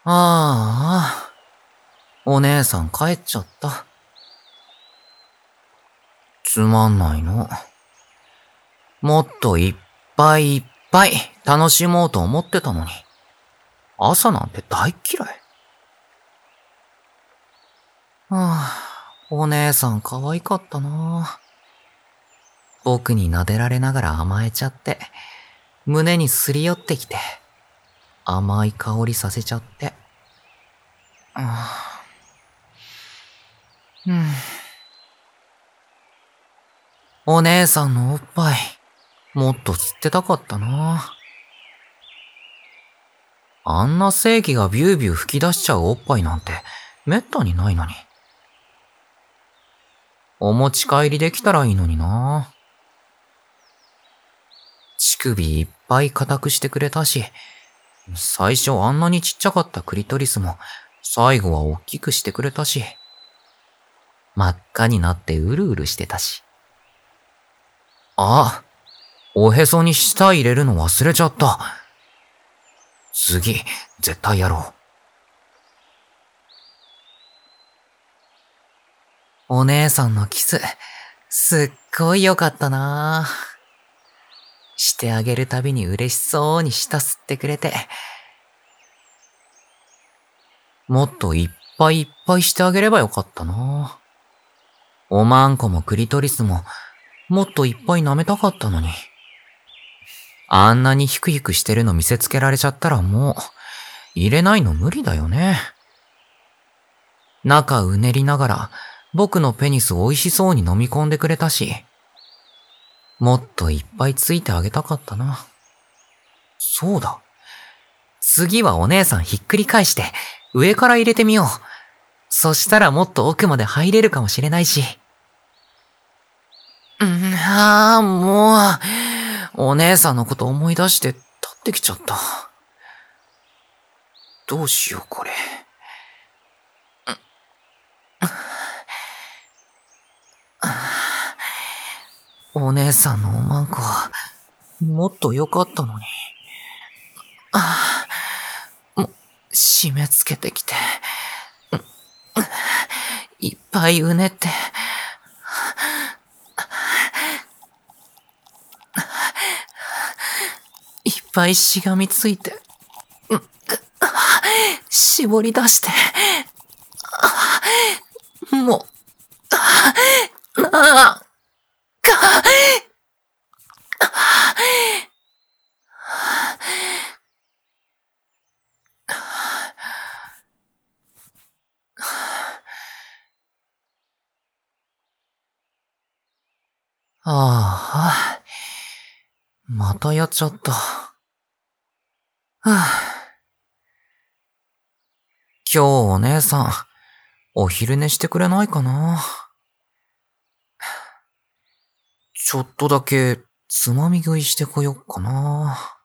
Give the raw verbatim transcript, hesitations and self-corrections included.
ああ、お姉さん帰っちゃった。つまんないの。もっといっぱいいっぱい楽しもうと思ってたのに。朝なんて大嫌い。はあ、お姉さん可愛かったな。僕に撫でられながら甘えちゃって、胸にすり寄ってきて、甘い香りさせちゃって。あうん、お姉さんのおっぱい、もっと吸ってたかったな。あんな精気がビュービュー吹き出しちゃうおっぱいなんて、めったにないのに。お持ち帰りできたらいいのにな。乳首いっぱい固くしてくれたし、最初あんなにちっちゃかったクリトリスも、最後は大きくしてくれたし、真っ赤になってうるうるしてたし。あ、おへそに舌入れるの忘れちゃった。次、絶対やろう。お姉さんのキス、すっごい良かったな。してあげるたびに嬉しそうに舌吸ってくれて。もっといっぱいいっぱいしてあげればよかったな。おまんこもクリトリスも、もっといっぱい舐めたかったのに。あんなにヒクヒクしてるの見せつけられちゃったらもう、入れないの無理だよね。中うねりながら、僕のペニス美味しそうに飲み込んでくれたし、もっといっぱいついてあげたかったな。そうだ。次はお姉さんひっくり返して、上から入れてみよう。そしたらもっと奥まで入れるかもしれないし。うん、ああ、もう、お姉さんのこと思い出して立ってきちゃった。どうしようこれ。お姉さんのおまんこは、もっと良かったのに。ああ、も、締め付けてきて。いっぱいうねって。いっぱいしがみついて。絞り出して。もう、なあ、か、ああ、またやっちゃった。はあ、今日お姉さん、お昼寝してくれないかな。ちょっとだけつまみ食いしてこよっかな。